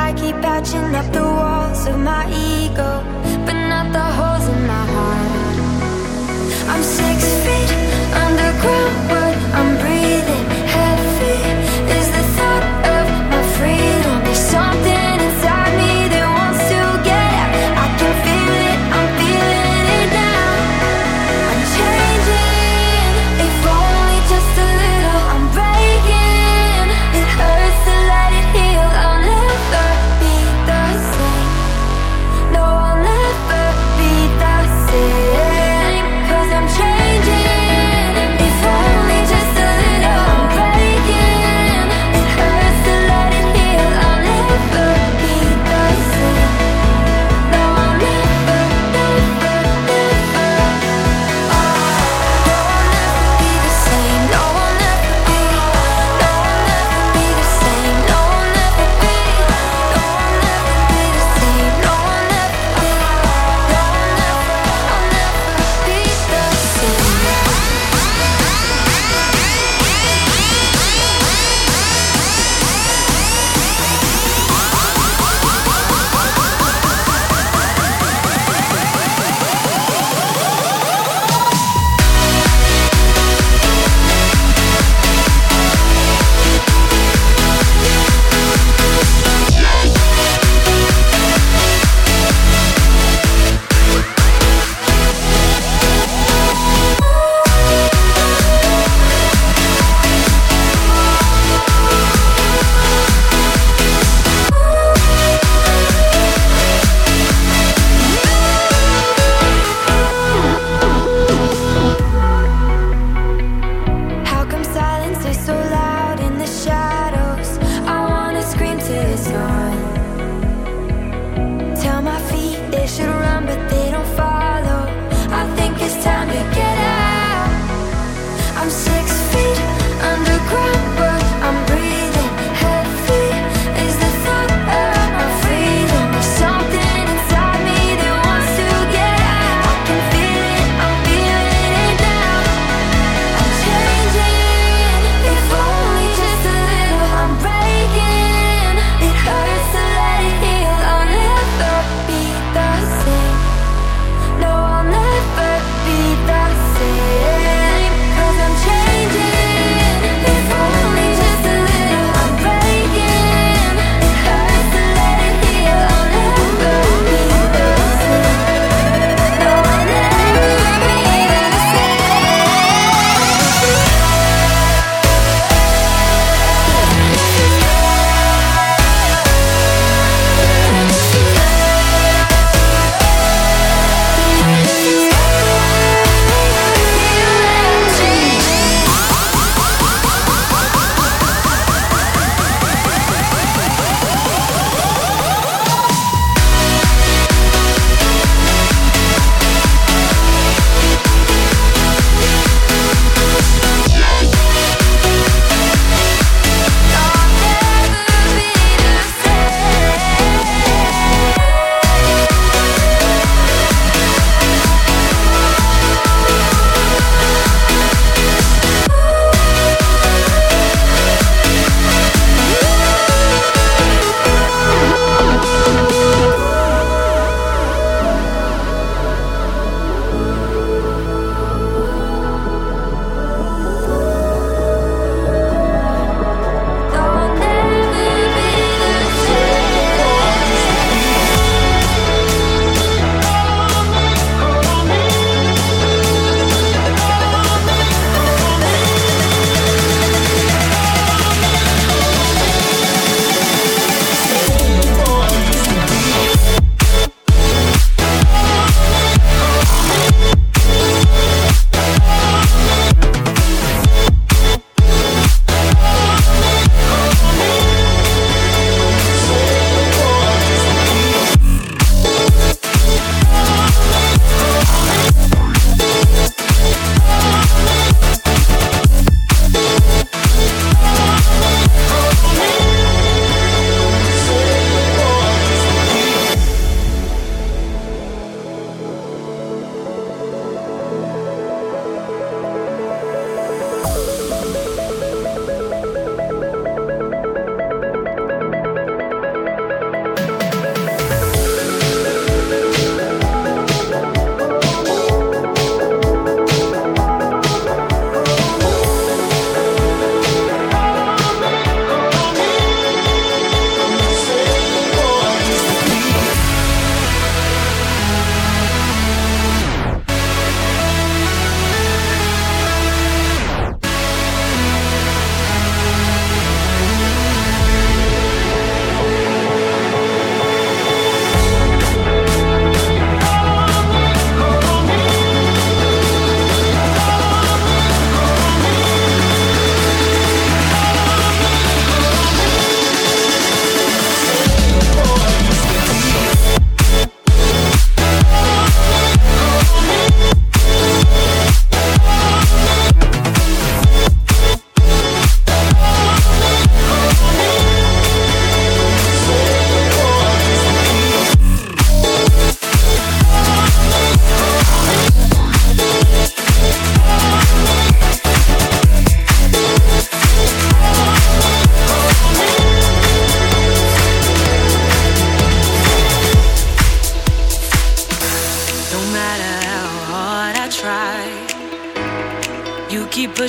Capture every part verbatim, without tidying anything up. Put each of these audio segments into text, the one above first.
I keep patching up the walls of my ego, but not the holes in my heart. I'm six feet underground, but I'm breathing heavy. Is the thought of my freedom. There's something inside me that wants to get out. I can feel it, I'm feeling it now. I'm changing, if only just a little. I'm breaking, it hurts to let it heal. I'll never be the same. No, I'll never be the same. 'Cause I'm changing, if only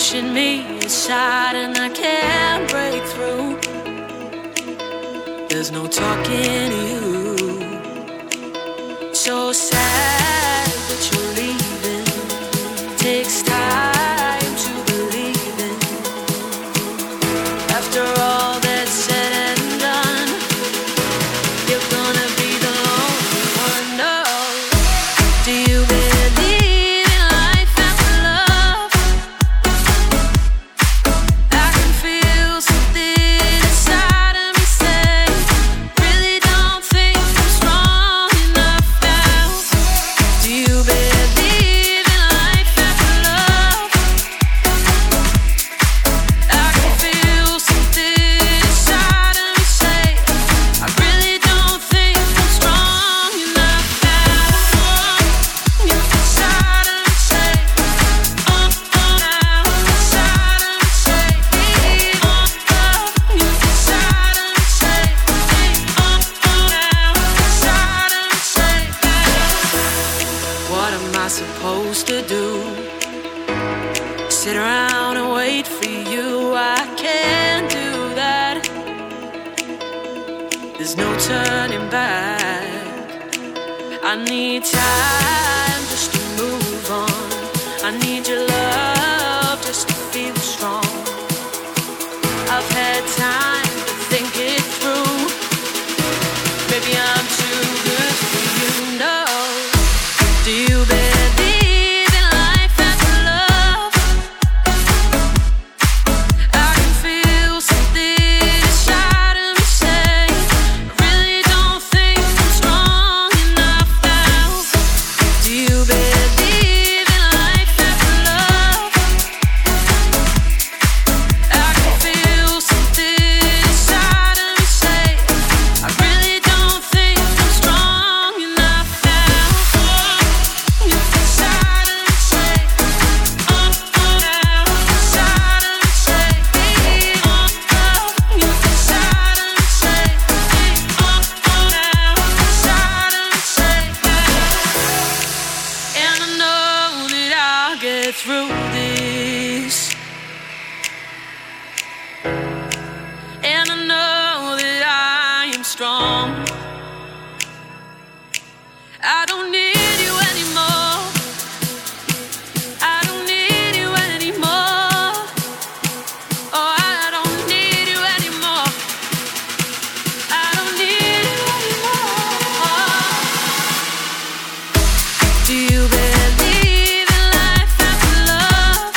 pushing me aside and I can't break through. There's no talking to you. So sad that you're leaving. Takes time to believe in. After all that's said and done, you're gonna be the lonely one. No. Do you believe in life after love? I can feel something inside of me say, really don't think I'm strong enough now. Do you believe in life after love? I can feel something inside of me say, I really don't think I'm strong enough now. Inside of me say, oh, oh, now. Inside of me say, oh, oh. Inside of me say, oh, oh, now. Inside of me say, what am I supposed to do? Sit around and wait for you? I can't do that. There's no turning back. I need time just to move on. I need your love just to feel strong. I've had time to think it through. Maybe I'm too good for you. No. Do you believe in life after love? I can feel something inside of me say, I really don't think I'm strong enough now. Do you believe in life after love? I can feel something inside of me say, I really don't think I'm strong enough now. Inside of me say, oh, oh, now. Inside of me say, oh, oh. Inside of me say, oh, oh, now. Inside of me say, and I know that I'll get through this. And I know that I am strong. I don't need you anymore. I don't need you anymore. Oh, I don't need you anymore. I don't need you anymore. Do you believe in life after love?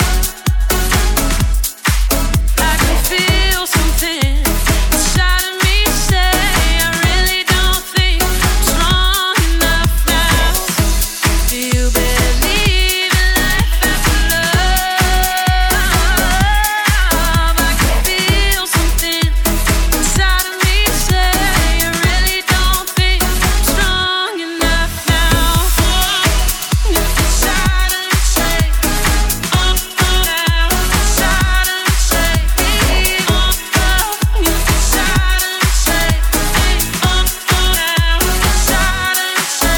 I can feel something inside of me say, I really don't think I'm strong enough now. Do you believe in life after love? I can feel something inside of me say, I really don't think I'm strong enough now. Inside of me say, oh, oh, now. Inside of me say, oh, oh. Inside of me say, oh, oh, now. Inside of me say,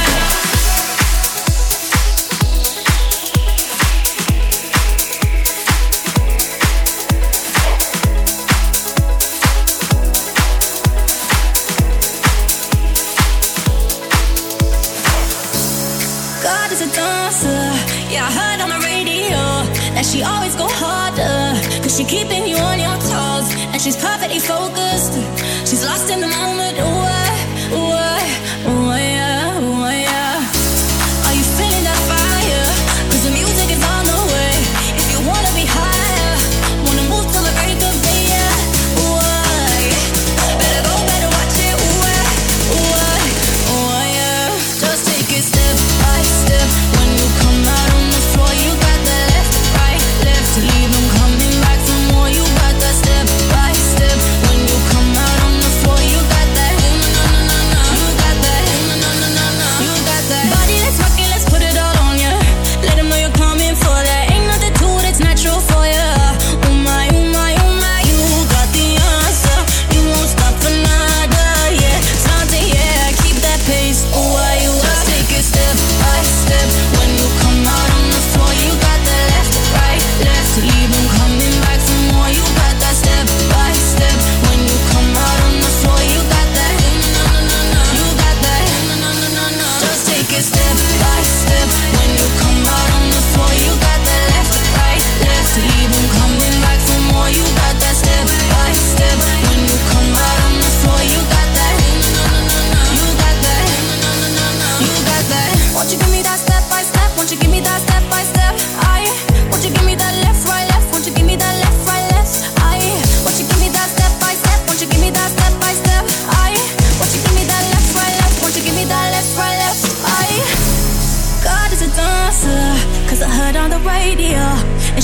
God is a dancer, yeah, I heard on the radio that she always go harder, cause she keeping you on your toes, and she's perfectly focused, she's lost in the moment, ooh, uh, ooh, uh, ooh, yeah, ooh, yeah. Are you feeling that fire? Cause the music is on the way, if you wanna be higher, wanna move till the break of day, yeah, ooh, uh, better go, better watch it, ooh, uh, ooh, uh, ooh, yeah. Just take it step by step. When you come out on the floor, you got the left, right, left. Leave them coming back for more. You got that step by step. When you come out on the floor, you got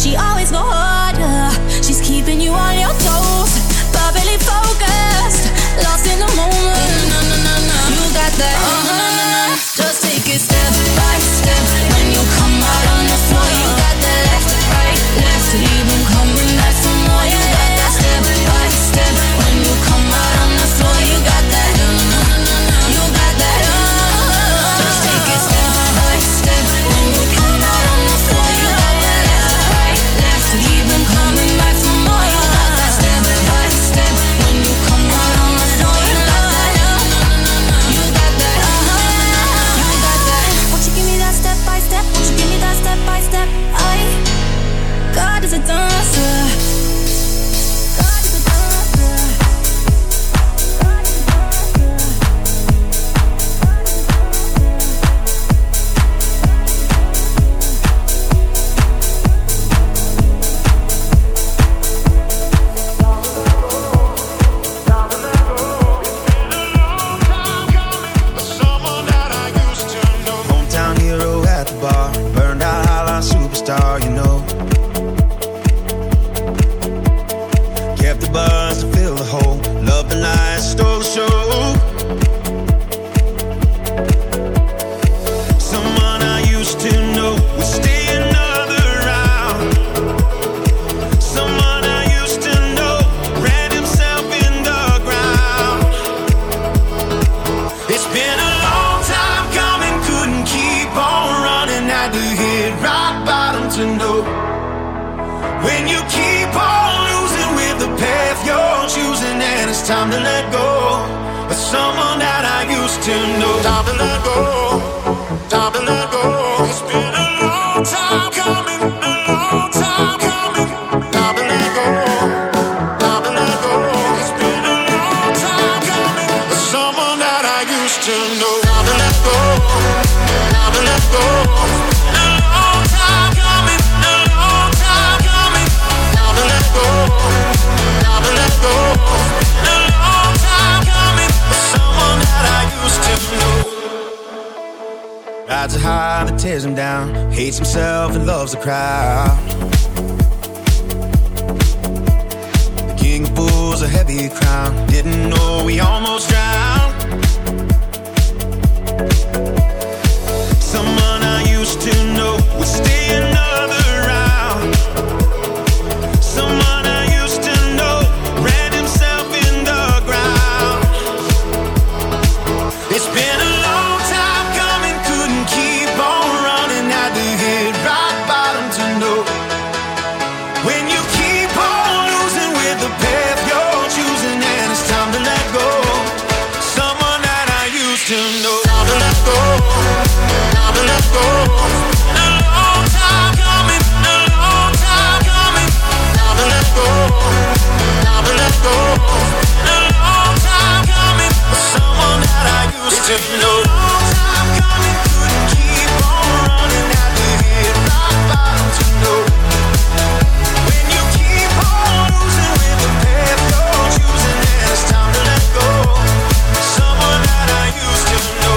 She always go harder. She's keeping you on your toes, perfectly focused, lost in the moment. No, no, no, no. You got that. Uh-huh. Just take it step by step. When you come out on the floor, you got that left, right, left. Leave 'em coming back for more. You got that step by step. When you come out on the floor, you got that. You got that. Uh-huh. Just take it step by step. When you come out on the floor, you got that left, right, left. Leave 'em coming back for more. You got that step by step. When you come out on the floor, you got that. You got that. Uh-huh. You got that. Won't you give me that step by step? Won't you give me that step by step? I God is a dancer. God is a dancer. God is a dancer. Hometown hero at the bar, burned out highline superstar, you know. Kept the buzz to fill the hole, loved the night, stole the show. Someone I used to know would stay another round. Someone I used to know ran himself in the ground. It's been a long time coming, couldn't keep on running. Had to hit rock bottom to know. When you keep on losing with the path you're choosing, and it's time to let go of someone that I used to know. Time to let go, time to let go. It's been a long time coming, a long time coming. Time to let go, time to let go. It's been a long time coming of someone that I used to know. Time to let go, time to let go. A long time coming, a long time coming. Time to let go, time to let go. A long time coming of someone that I used to know. Rides a high that tears him down, hates himself and loves the crowd. The king of bulls, a heavy crown, didn't know he almost drowned. Someone I used to know would stay another round. Someone I used to know ran himself in the ground. It's been a long time coming, couldn't keep on running. Had to hit rock bottom to know. When you keep on losing with the path you're choosing, and it's time to let go. Someone that I used to know. Time to let go, time to let go. A long time coming, a long time coming. Time to let go, time to let go. A long time coming for someone that I used to know. Long time coming, couldn't keep on running. Had to hit rock bottom to know. When you keep on losing with the path you're choosing, and it's time to let go. Someone that I used to know.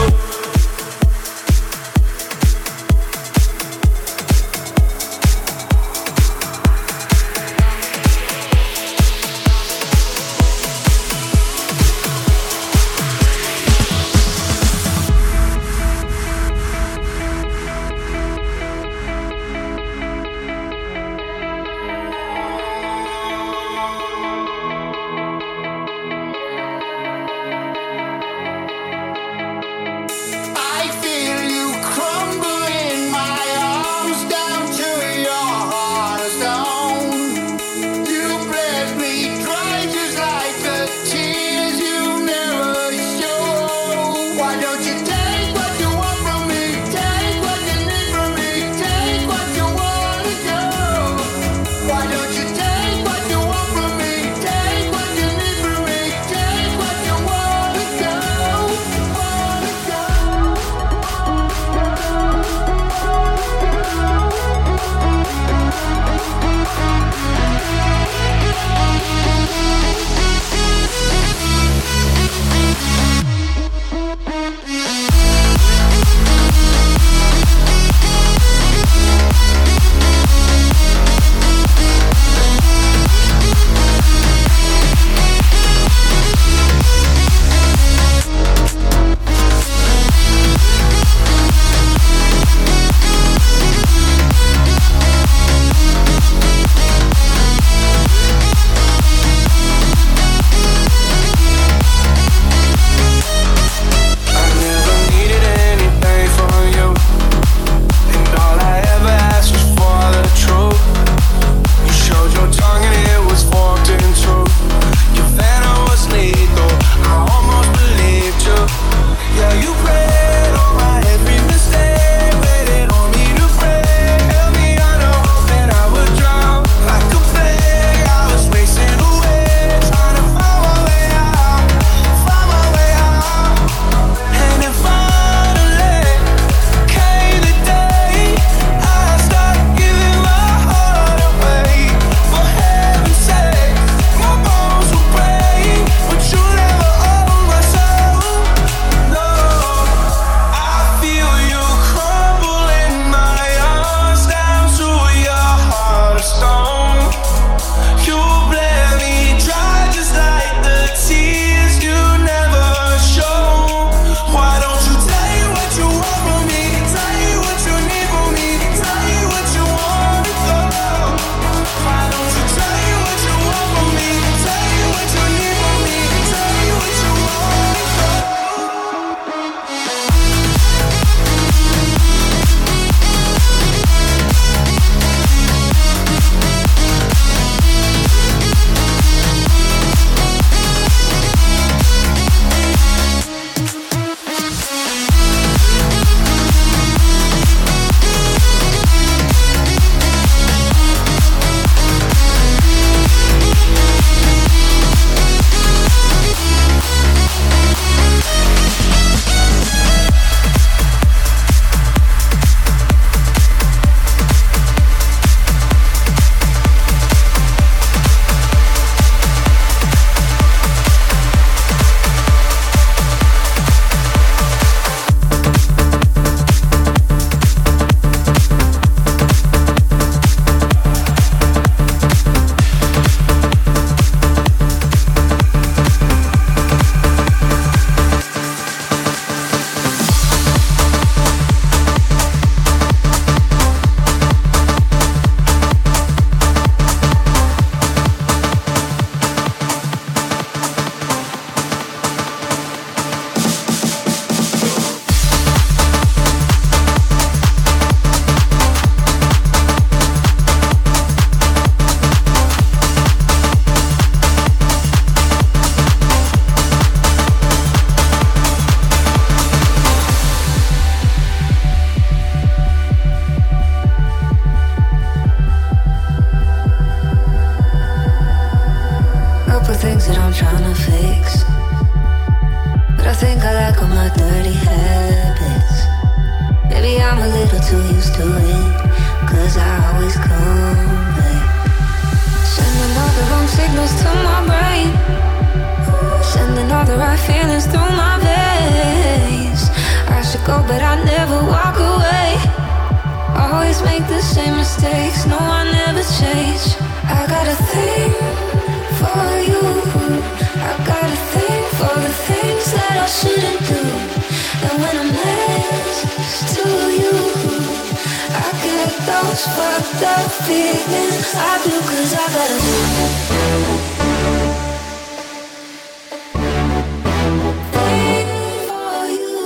my dirty habits. Maybe I'm a little too used to it, cause I always come back. Sending all the wrong signals to my brain, sending all the right feelings through my veins. I should go but I never walk away. Always make the same mistakes, no I never change. I got a thing for you, I got a thing for the things that I shouldn't do. And when I'm next to you, I get those fucked up feelings. I do, cause I got a thing for you.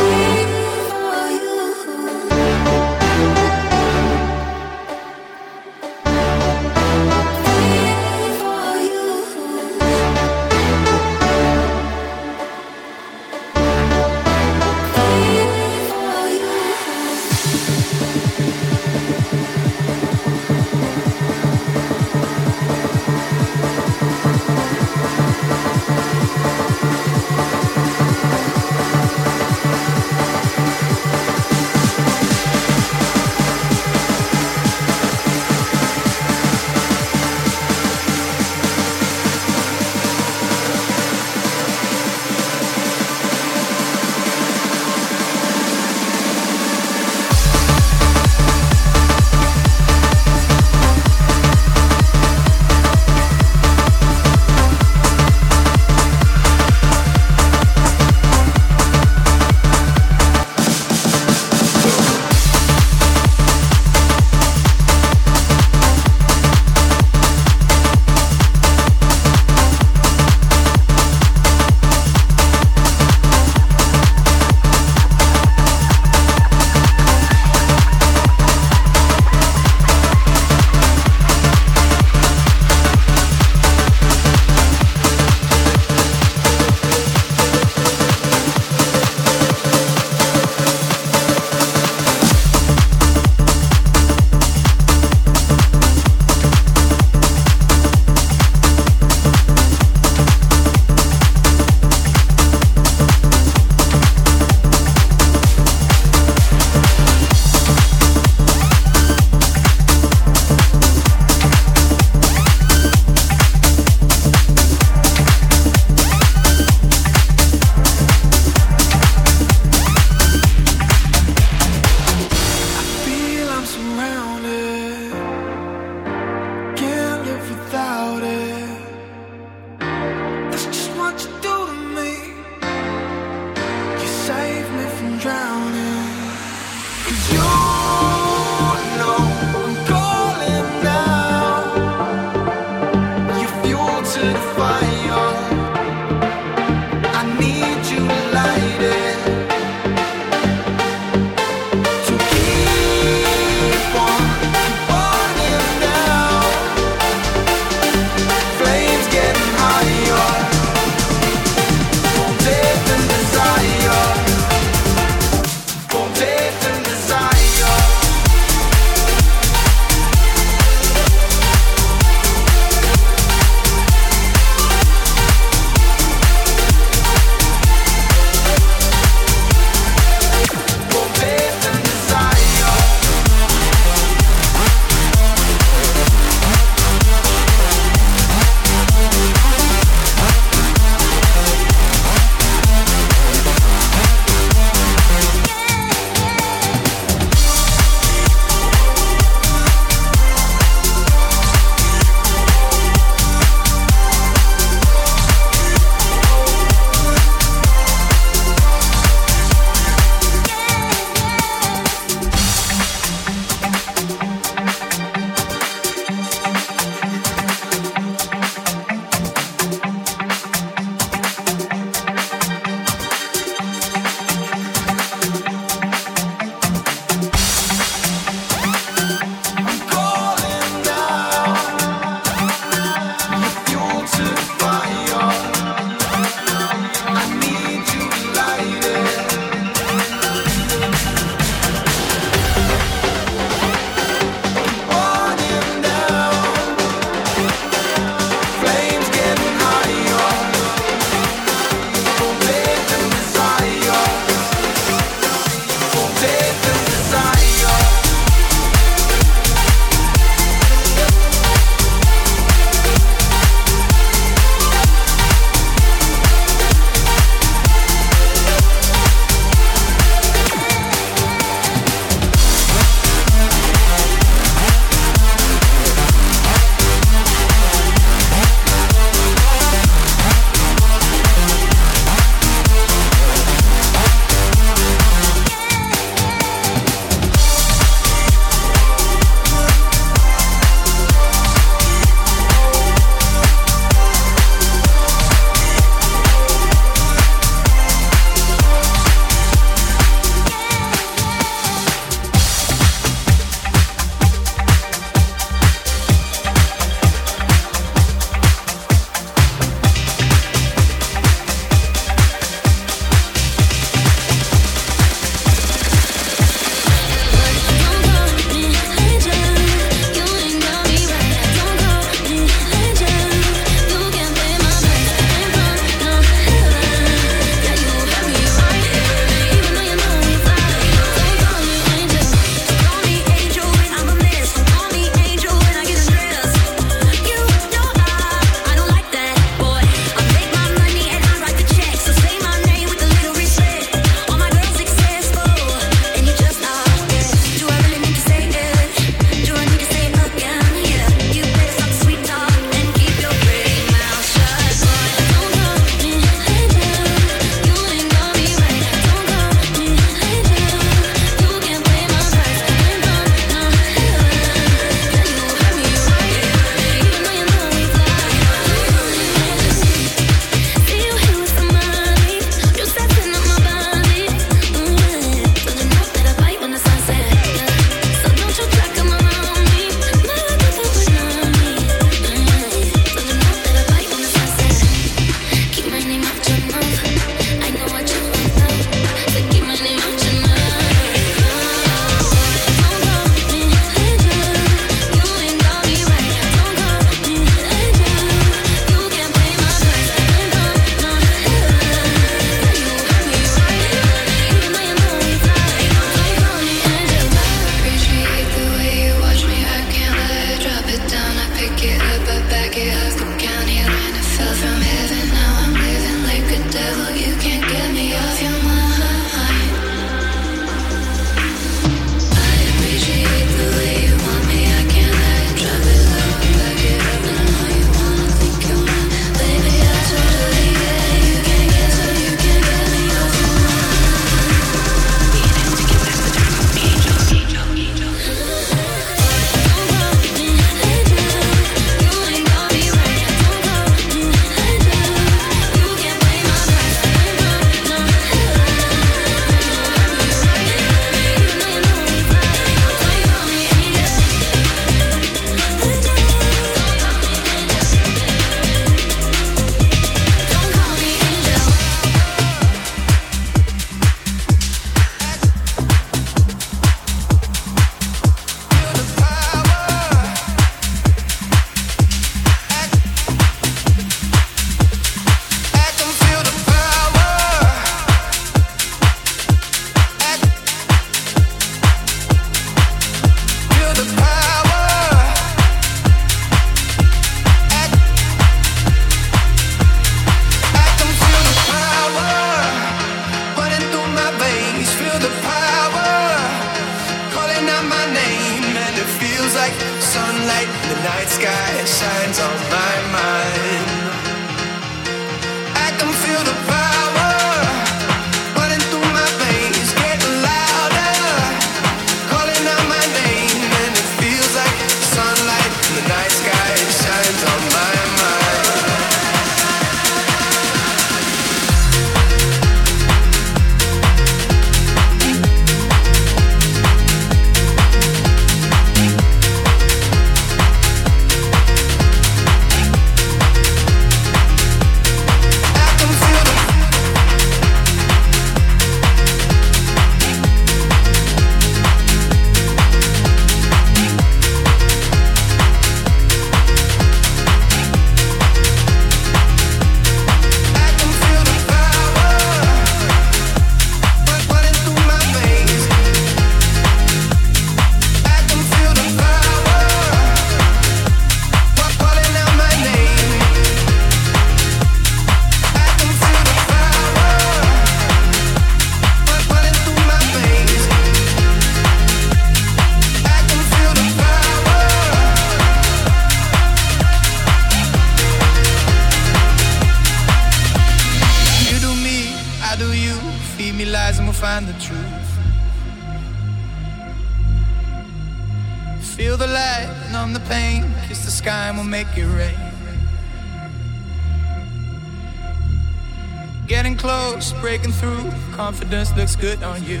Breaking through, confidence looks good on you.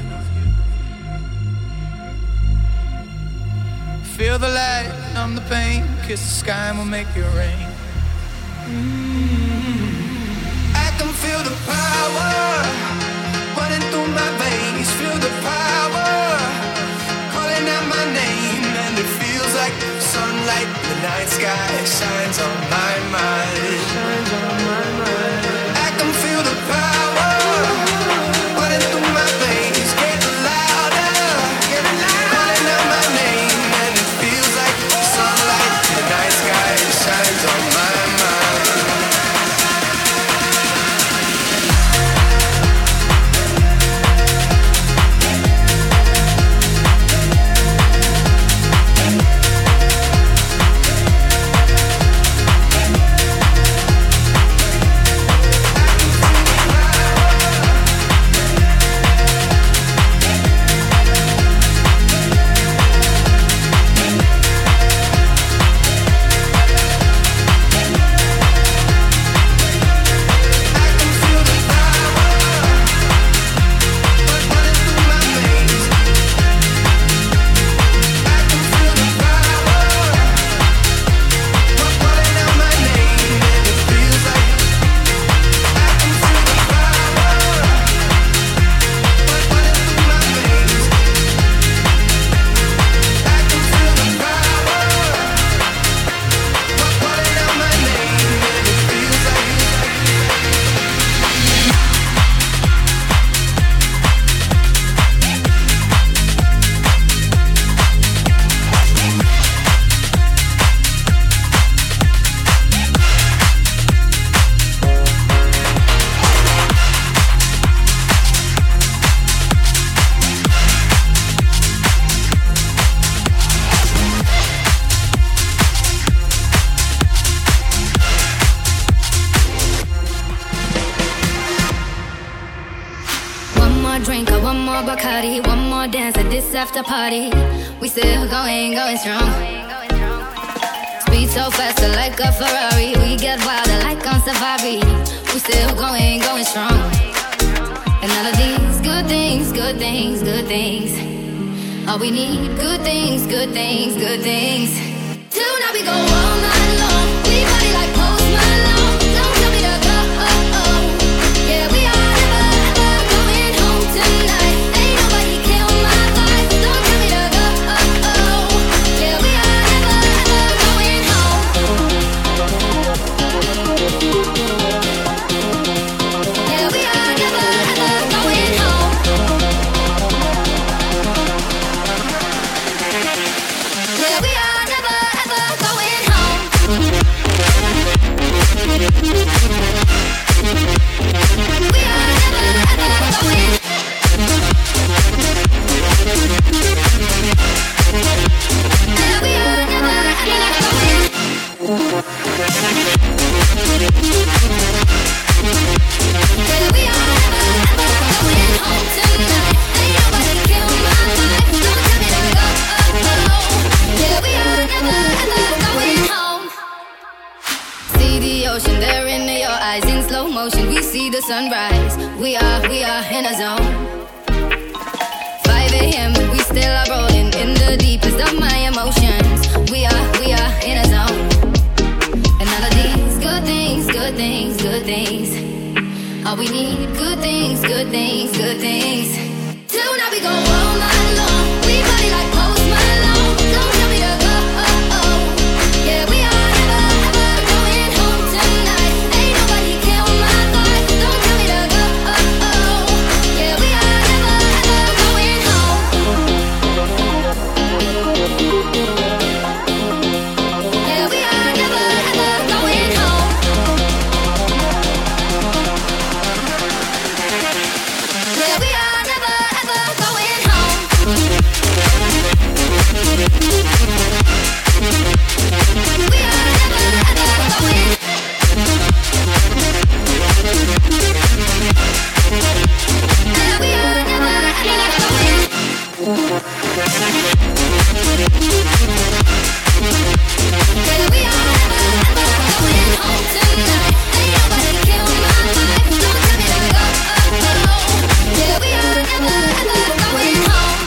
Feel the light, numb the pain, kiss the sky and we'll make it rain. Mm-hmm. I can feel the power running through my veins. Feel the power calling out my name, and it feels like sunlight. The night sky shines on my mind. Shines on my mind. I can feel the power. Bacardi. One more dance at this after party. We still going, going strong. Speed so faster like a Ferrari. We get wilder like on safari. We still going, going strong. And all of these good things, good things, good things. All we need, good things, good things, good things. Tonight we go all night long. We party like Post Malone. Don't tell me to go, oh, oh. Yeah, we are never, ever going home tonight. Ain't nobody kill my vibe. Don't tell me to go, oh, oh. Yeah, we are never, ever going home. Yeah, we are never, ever going home. Yeah, we are never, ever going home. We are never, ever going. Yeah, we are never, ever going. Yeah, we are never, ever going home tonight. Ain't nobody kill my vibe. Don't tell me to go, oh, oh. Yeah, we are never, ever going home. See the ocean there in your eyes in slow motion. We see the sunrise. We are, we are in a zone. five a.m. we still are rolling in the deepest of my emotions. We are, we are in a zone. And all of these good things, good things, good things. All we need, good things, good things, good things. Tonight we go all night long. We party like Post Malone. Don't tell me to go, oh, oh. Yeah, we are never, ever going home tonight. Ain't nobody kill my vibe. Don't tell me to go, oh, oh. Yeah, we are never, ever going home. Yeah, we are never, ever going home. Yeah, we are never, ever going home. We are never, ever going. Yeah, we are never, ever going. Yeah, we are never, ever going home tonight. Ain't nobody kill my vibe. Don't tell me to go, oh, oh. Yeah, we are never, ever going home.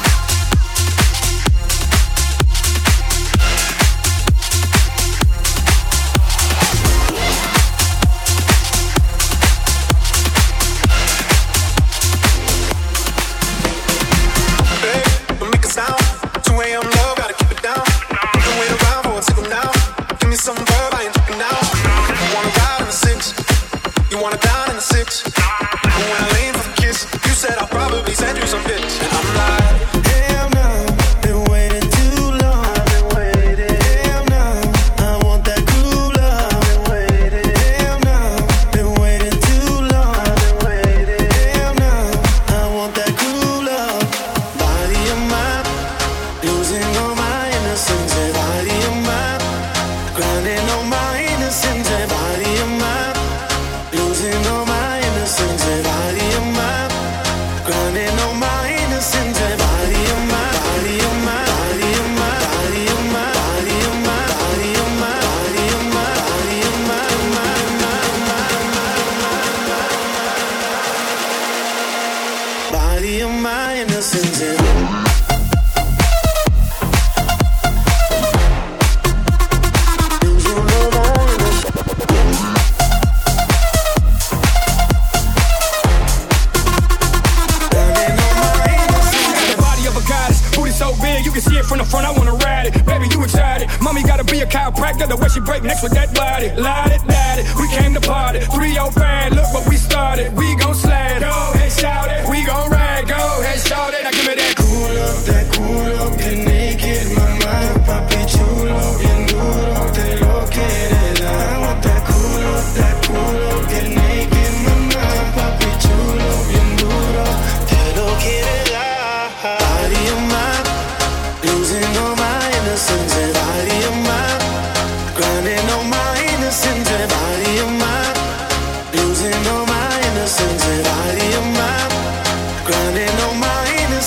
Hey, don't make a sound. two a.m. love, gotta keep it down. Don't wait around for a signal now. Give me some verb, I ain't tripping now. You wanna ride in the six, you wanna dine in the six. But when I lean for the kiss, you said I'll probably send you some pics. And I'm like, hell no, been waiting too long. I've been waiting. Hell no, I want that cool love. I've been waiting. Hell no, been waiting too long. I've been waiting. Hell no, I want that cool love. Body of mine, losing all my innocence. eh, Body of mine, grinding on my innocence. eh, Body of mine, losing all my innocence. eh, Body of mine, grinding on my innocence. eh, Body of mine, body of mine, body of mine, body of mine, body of mine, body of mine, body of mine, body of mine, mine, mine, mine, body of my innocence. eh. The body of a goddess, booty so big you can see it from the front. I wanna ride it, baby. You excited? Mommy gotta be a chiropractor. The way she break next with that body, light it, light it. We came to party, three oh five. Look what we started. We gon' slide, go ahead, shout it. We gon' ride, go ahead, shout it. Now give me that cool up, that cool up, get naked, mamá, papi chulo, bien duro, te lo quiere dar. I want that cool up, that cool up, get naked, mamá, papi chulo, bien duro, te lo quiere dar. Body of mine, losing all my innocence. eh, Body of mine, grinding on my innocence. eh, Body of mine, losing all my innocence. eh, Body of mine, grinding on my innocence.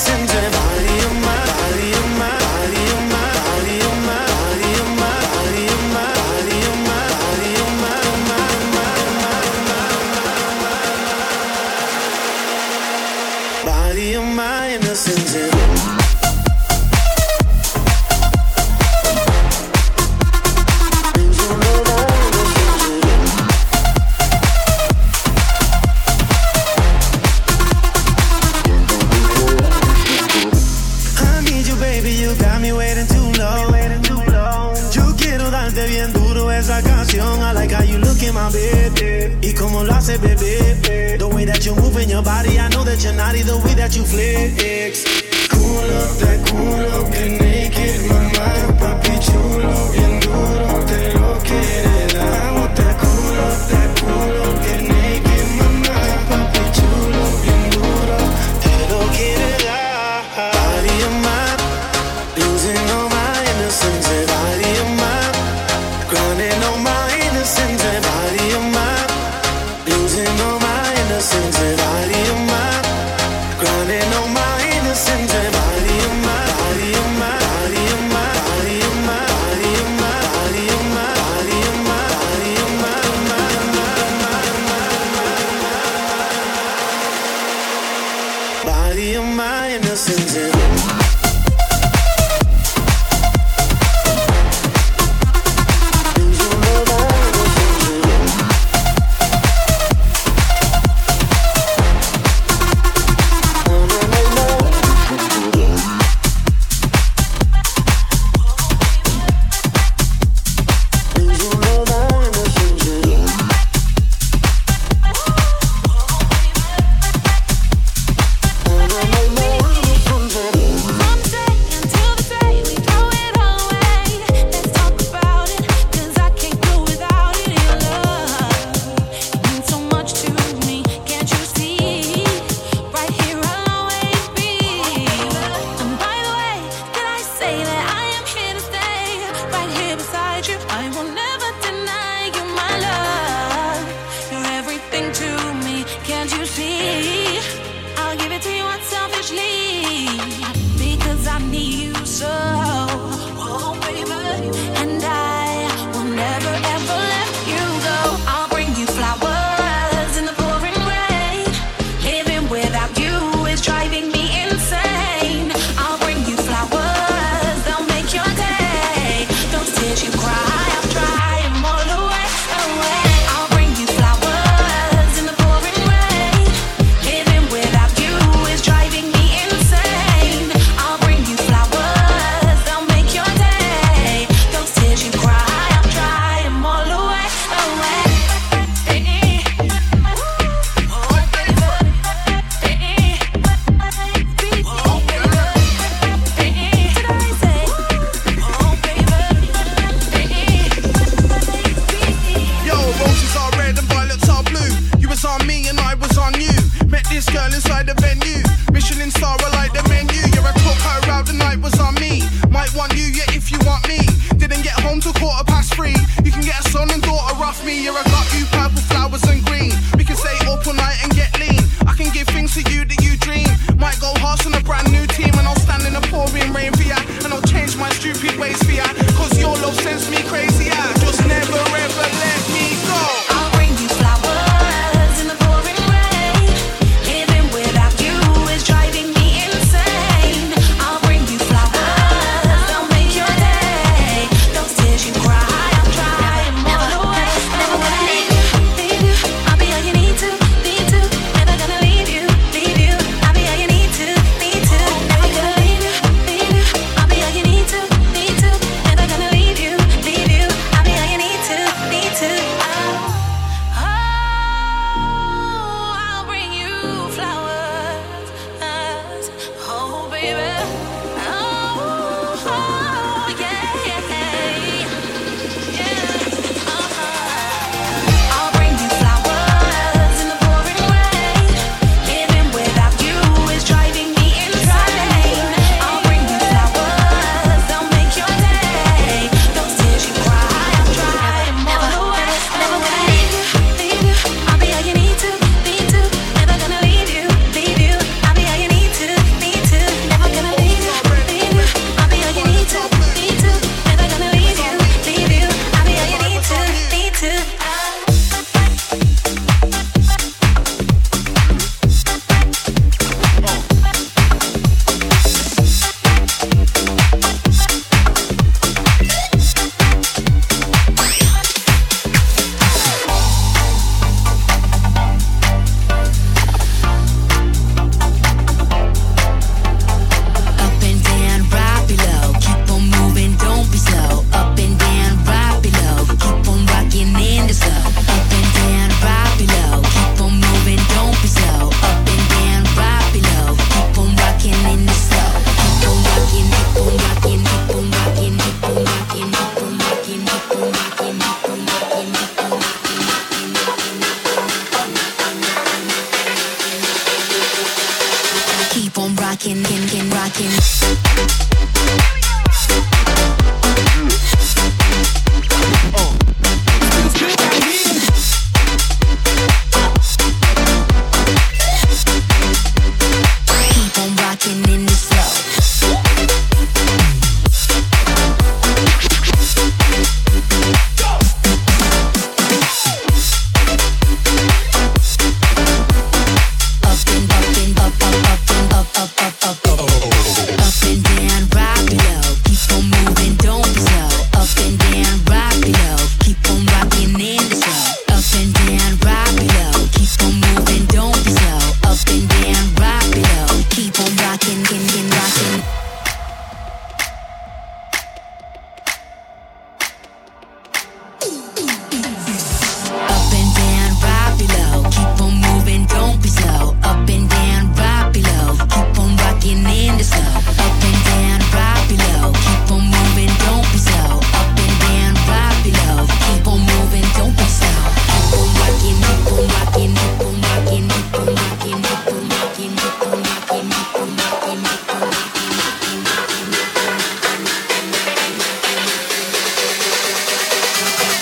esa canción. I like how you look in my bed. Y como lo hace, bebé. The way that you move in your body, I know that you're naughty. The way that you flex. Cool up, that cool up, get naked, mamá. Papi chulo, bien duro, te lo quiere dar. I want that cool up, that cool up, get naked, mamá. Papi chulo, bien duro, te lo quiere dar. Body of mine, losing all my innocence. Body of mine, grinding all my innocence. Body of mine, losing all my innocence. Body of mine, grinding all my innocence. Body of mine, body of mine, body of mine, body of mine, body of mine, body of mine, body of mine, body of mine, body of my innocence.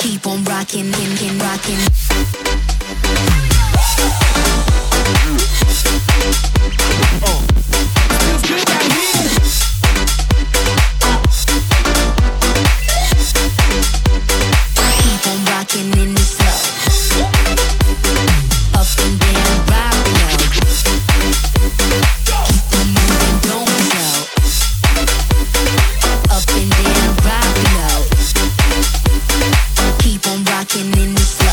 Keep on rocking, rocking, rocking. Keep on rocking in the slow. Up and down, rock low. Keep on moving, don't slow. Up and down, rock low. Keep on rocking in the slow.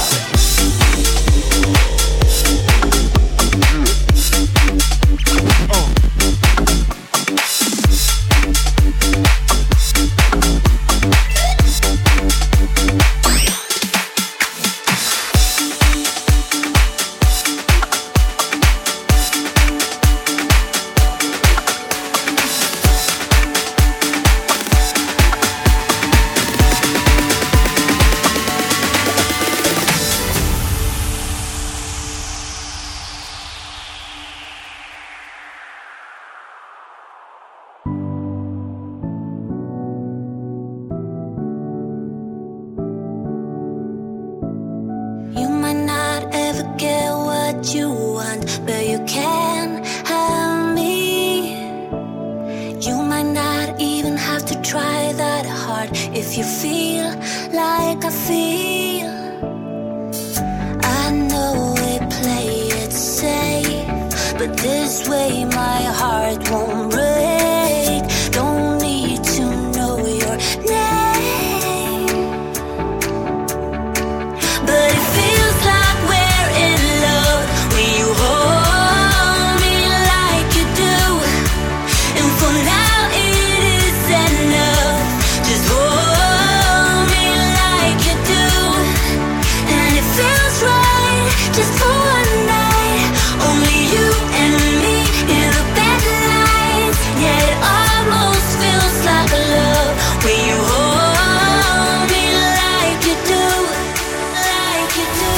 You might not ever get what you want, but you can have me. You might not even have to try that hard if you feel like I feel. I know we play it safe, but this way my heart won't break. Don't need to know your name, but it feels like we're in love when you hold me like you do. And for now it is enough. Just hold me like you do. And it feels right just for one night. Only you and me in the bed lights. Yeah, it almost feels like love when you hold me like you do. Like you do.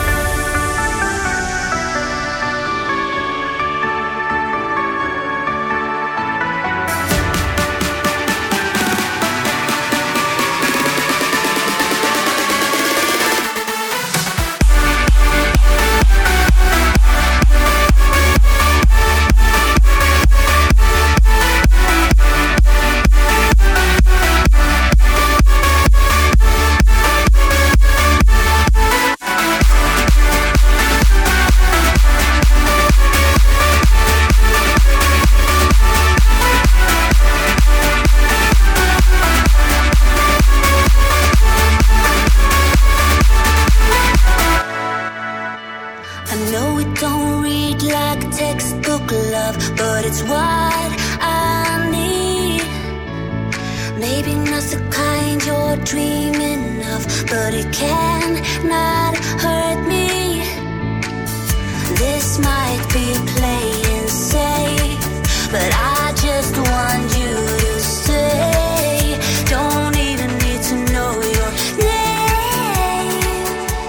I know it don't read like textbook love, but it's what I need. Maybe not the kind you're dreaming of, but it cannot hurt me. This might be playing safe, but I just want you to stay. Don't even need to know your name,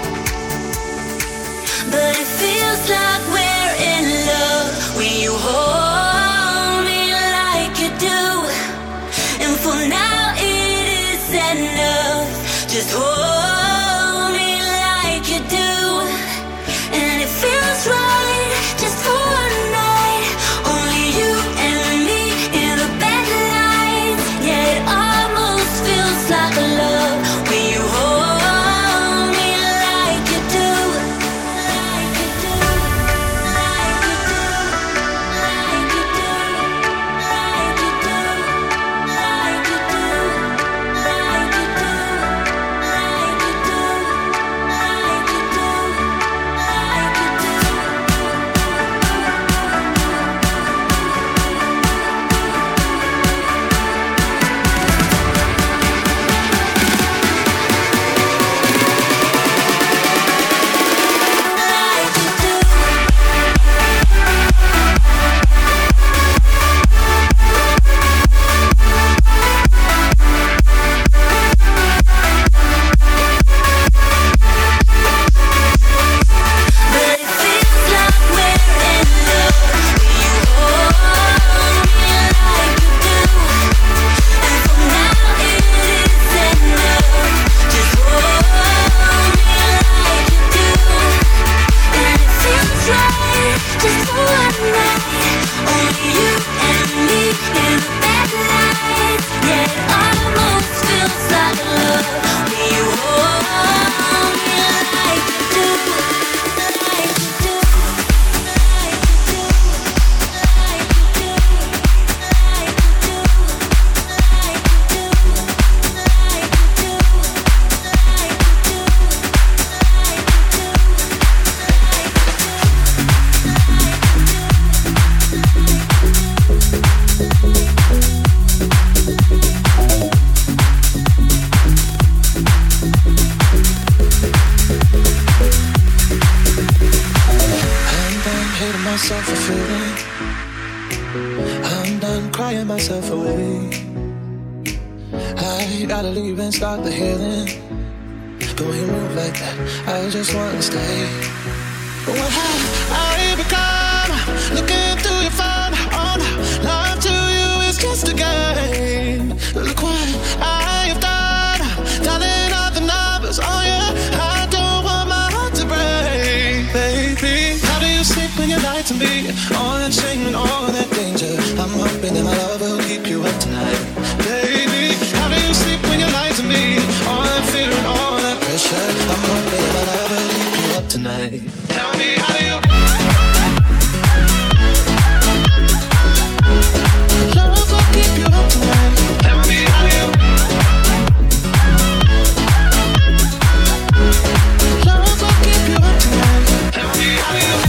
but it feels like we're in love when you hold me like you do. And for now it is enough. Just hold me like myself a feeling. I'm done crying myself away. I gotta leave and start the healing. But when you move like that, I just wanna stay. But what have I become? Looking through your phone, oh no, love to you is just a game. Look what I have done, dialing all the numbers, oh yeah. I don't want my heart to break, baby. How do you sleep when you lie to me? All that shame and all that danger. I'm hoping that my love will keep you up tonight, baby. How do you sleep when you lie to me? All that fear and all that pressure. I'm hoping that my love will keep you up tonight. Tell me, how do you? Love will keep you up tonight. Tell me, how do you? Love will keep you up tonight. Tell me, how do you?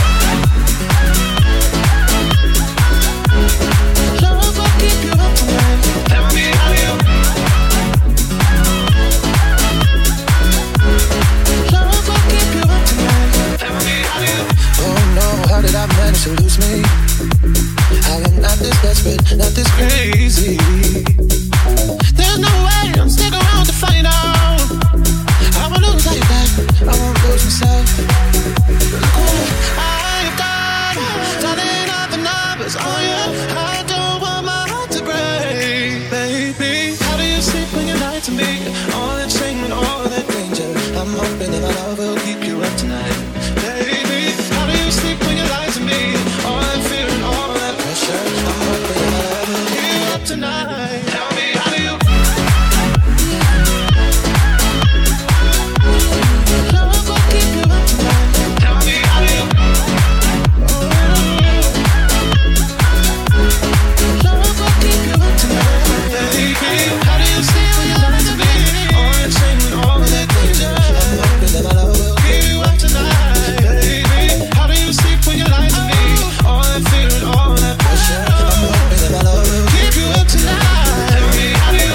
Love will keep you up tonight. Tell me, how do you? Love will keep you up tonight. Tell me, how do you? Oh no, how did I manage to lose me? I am not this desperate, not this crazy. There's no way I'm sticking around to find out. I won't lose like that, I won't lose myself. Look what I've done, dialing all the numbers, oh yeah. I don't want my heart to break, baby. How do you sleep when you lie to me? All that shame and all that danger. I'm hoping that my love will keep you up tonight, baby. How do you sleep when you lie to me? All that fear and all that pressure. I'm hoping that my love will keep you up tonight. Tell me, how do you? Love will keep you up tonight. Tell me, how do you? Oh, love will keep you up tonight, baby. How do you sleep when you lie to me? All that shame and all that danger. I'm hoping that my love will keep you up tonight, baby. How do you sleep when you lie to me? All that fear and all that pressure. I'm hoping that my love will keep you up tonight. Tell me, how do you?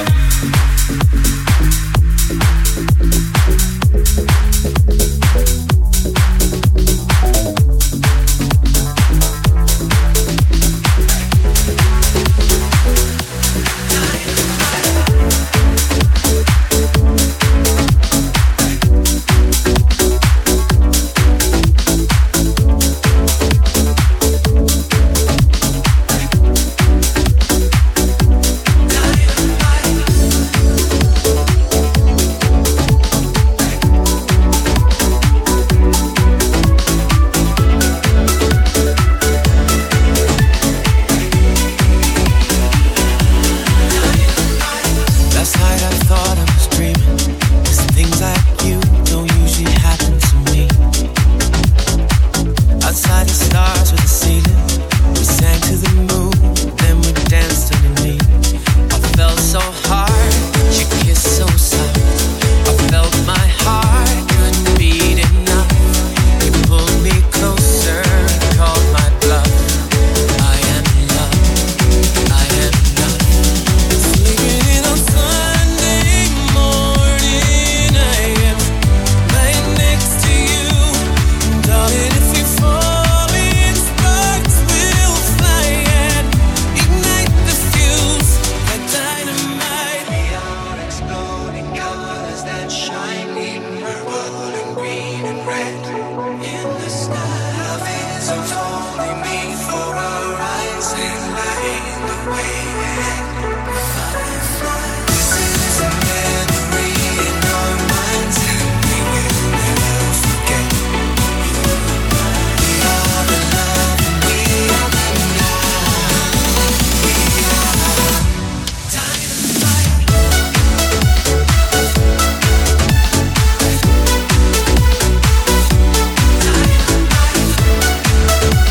Last night I thought I was dreaming, 'cause things like you don't usually happen to me. Outside the stars with the ceiling, we sang to the moon, then we danced underneath. I felt so hard, you kissed so soft. I felt my heart couldn't beat enough. You pulled me closer, called my bluff. I am love, I am love. Sleeping in on Sunday morning, I am right next to you. Darling, if we fall in sparks, we'll fly and ignite the fuse like dynamite. We are exploding colors that shine in purple and green and red in the sky. Love is unfolding before our eyes and lighting the way ahead. This is a memory in our minds, and we will never forget. We are the love, and we are the night. We are dynamite. Dynamite.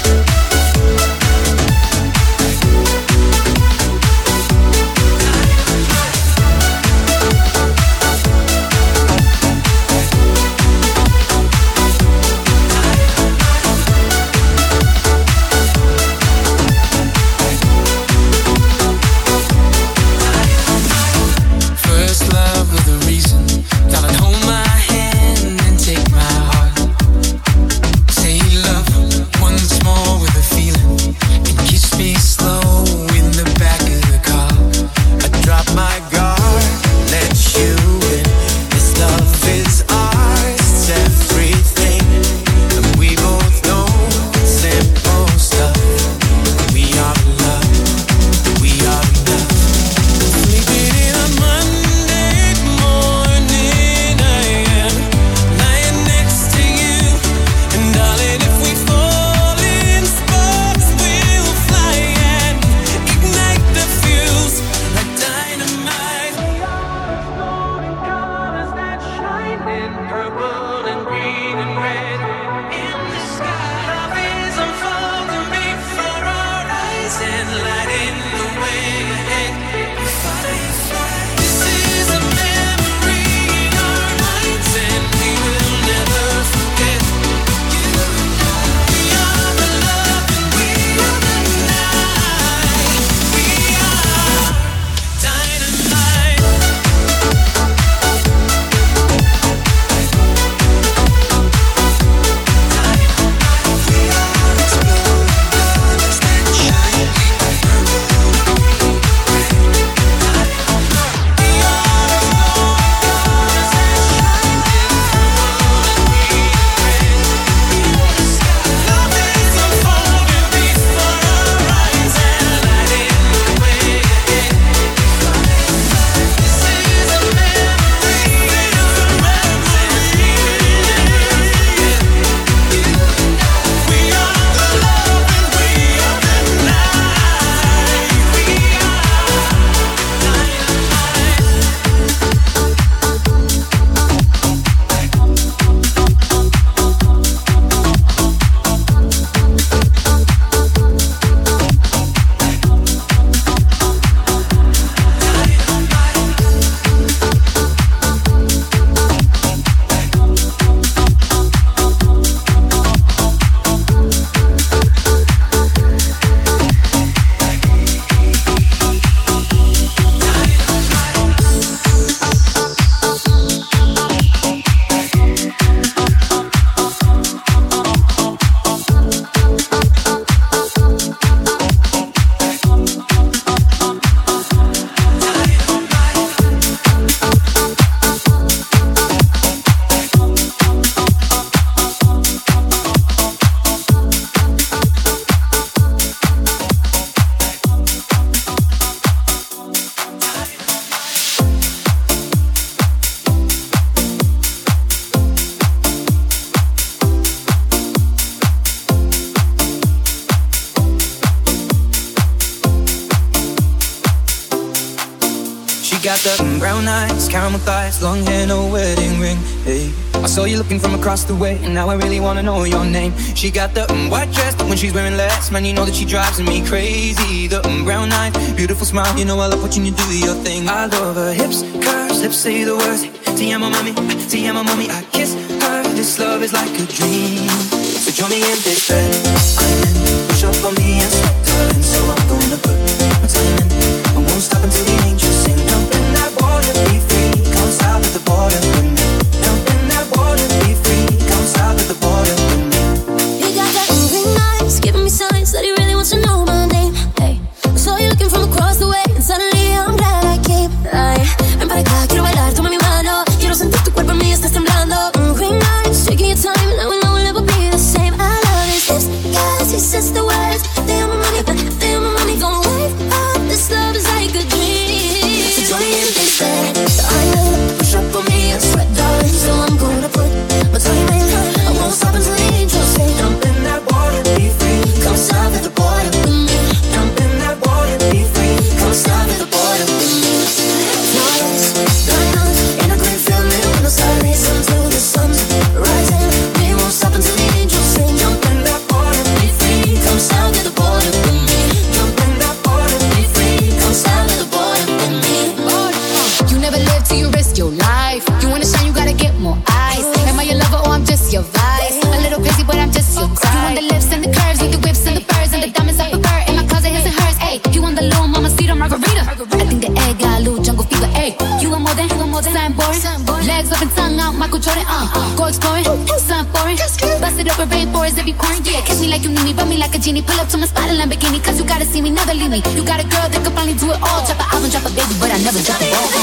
the mm, brown eyes, caramel thighs, long hair, no wedding ring. Hey, I saw you looking from across the way, and now I really wanna know your name. She got the mm, white dress, but when she's wearing less, man, you know that she drives me crazy. The mm, brown eyes, beautiful smile, you know I love watching you do your thing. I love her hips, curves, lips say the words. Te amo, mami, te amo, mami. I kiss her. This love is like a dream. So join me in this bed. I'm in. Push up on me and sweat, darling. So I'm gonna put my time in. I won't stop until the angels sing. Jump in that water, be free. Come south of the border with me. Jump in that water, be free. Come south of the border with me. You got that moving eyes, giving me signs that he really wants to know my name. Hey, I saw you looking from across the way, and suddenly I'm glad I came. Ay, ven para acá, quiero bailar, toma mi mano. Quiero sentir tu cuerpo en mí, estás temblando. Moving eyes, taking your time, and I will know we'll never be the same. I love his lips, guys, he says the words. They are my money, they are my money. Gonna wake up, this love is like a dream. So join me in this bed. I will push up on me and sweat, darling. So I'm gonna put my time in. I won't stop until the angels say, jump in that water, be free. Come south of the border with me. Jump in that water, be free. Come south of the border with me. Flowers, diamonds, in a green field, when the sun rises until the sun's rising. We won't stop until the angels sing. Jump in that water, be free. Come south of the border with me. Jump in that water, be free. Come south of the border with me. You never live till you risk your life. You wanna shine, you gotta get more eyes. Am I your lover or I'm just your vice? A little busy, but I'm just your type. You want the lips and the curves, with the whips and the birds and the diamonds I prefer. In my closet, his and hers. Ayy, you want the little mamacita margarita? I think the egg got a little jungle fever. Ayy, you want more than, you want more than Sanborn. Legs up and tongue out, Michael Jordan. Uh, go exploring, sun foreign. Bust it up a rainforest every pouring. Yeah, kiss me like you need me, rub me like a genie. Pull up to my spot in Lamborghini, cause you gotta see me, never leave me. You got a girl that could finally do it all. Drop an album, drop a baby, but I never drop a ball.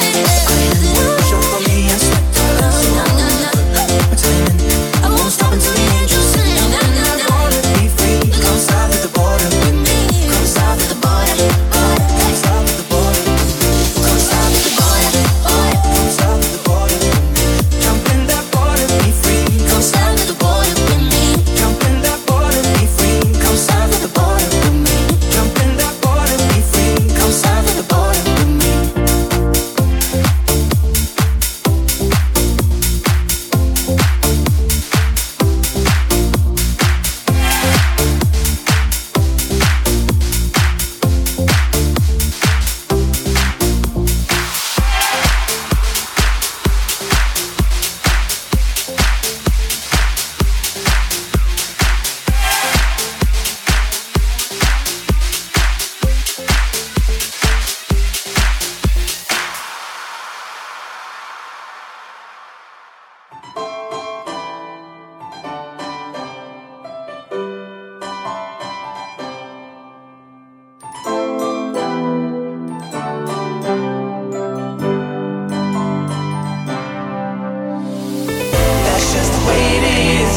Push up on me and sweat, darling. My time in. I won't stop until the angels sing. Jump in that water, be free. Come south of the border with me. Come south of the border, border. Come south of the border. Come south of the border, border. Come south of the border with me. Jump in that water, be free. Come south of the border with me. Jump in that water, be free. Come south of the border with me. Jump in that water, be free. Come south of the border with me. That's just the way it is.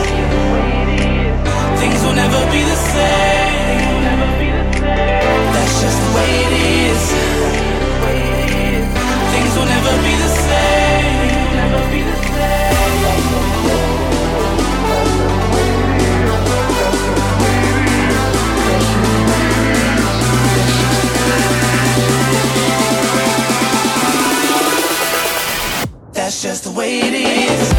Things will never be the same. That's just the way it is. Things will never be the same. That's just the way it is.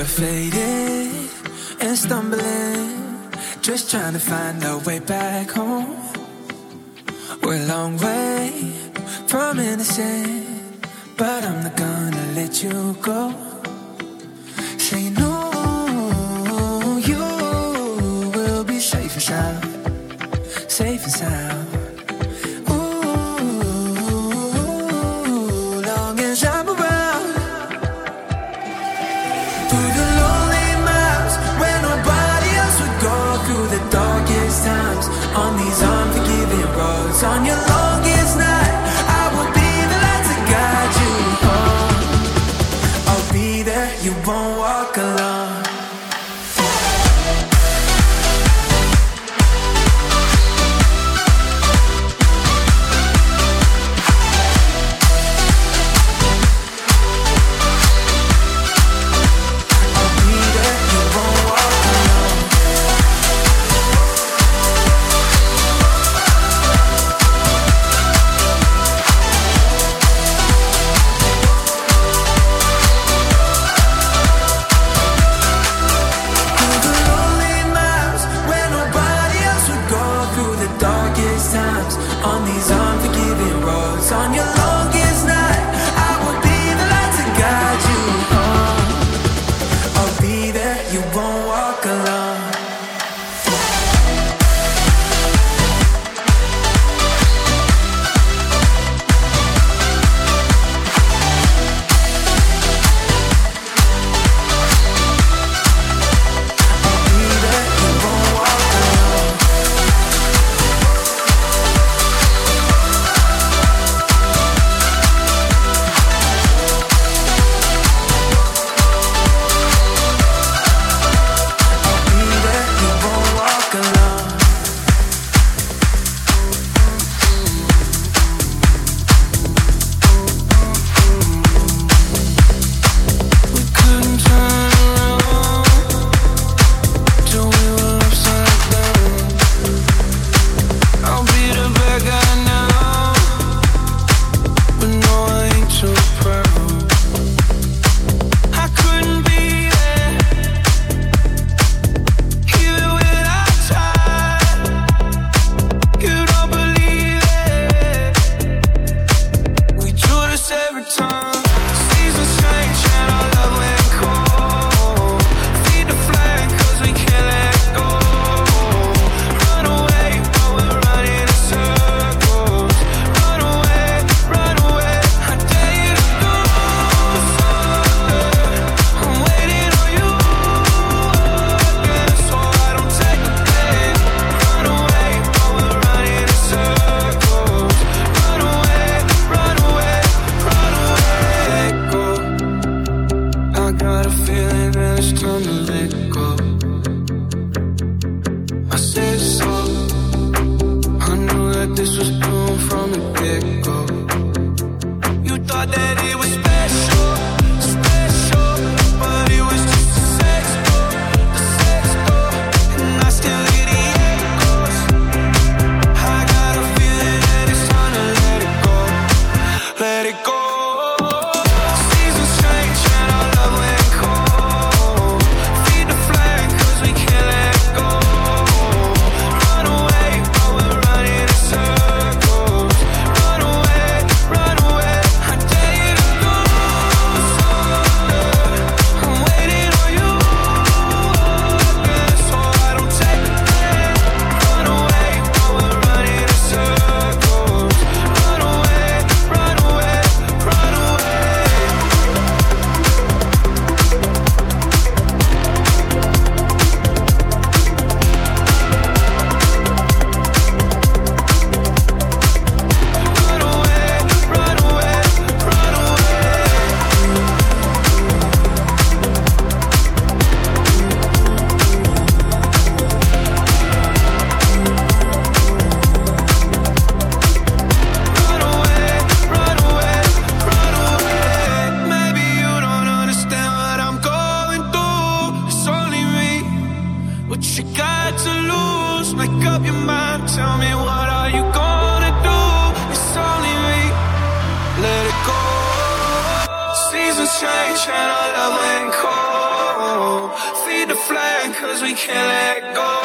faded and stumbling, just trying to find our way back home. We're a long way from innocent, but I'm not gonna let you go. Say no, you will be safe and sound, safe and sound. On these unforgiving roads, on your longest night, I will be the light to guide you home. I'll be there, you won't walk alone. change and our love ain't cold. we can't let go.